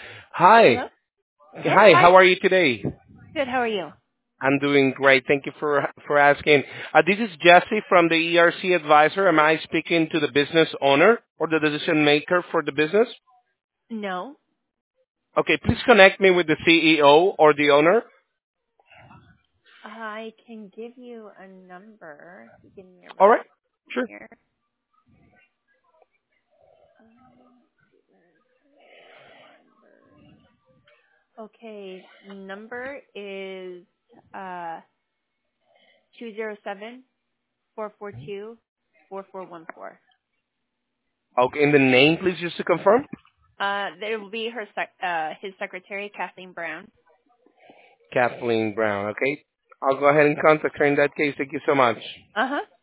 Hi. Hello? Yes, Hi, hi. how are you today? Good, how are you? I'm doing great. Thank you for asking. This is Jesse from the ERC Advisor. Am I speaking to the business owner or the decision maker for the business? No. Okay, please connect me with the CEO or the owner. I can give you a number. Give me a All right. minute Sure. here. Okay, number is uh 207 Okay, and the name, please, just to confirm. There will be his secretary, Kathleen Brown. Kathleen Brown. Okay. I'll go ahead and contact her in that case. Thank you so much. Uh huh.